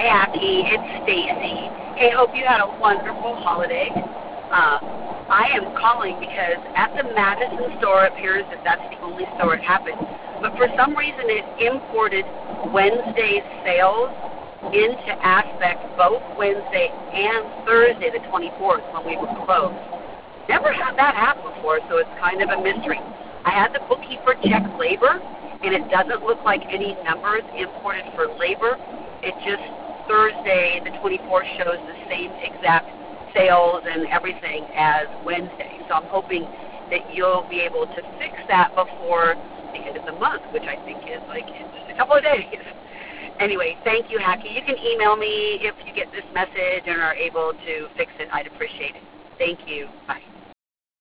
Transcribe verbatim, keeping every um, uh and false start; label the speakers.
Speaker 1: Hi, Aki. It's Stacy. Hey, hope you had a wonderful holiday. Uh, I am calling because at the Madison store, it appears that that's the only store it happened. But for some reason, it imported Wednesday's sales into Aspect both Wednesday and Thursday, the twenty-fourth, when we were closed. Never had that happen before, so it's kind of a mystery. I had the bookkeeper check labor, and it doesn't look like any numbers imported for labor. It just, Thursday, the twenty-fourth, shows the same exact sales and everything as Wednesday. So I'm hoping that you'll be able to fix that before the end of the month, which I think is like in just a couple of days. Anyway, thank you, Hacky. You can email me if you get this message and are able to fix it. I'd appreciate it. Thank you. Bye.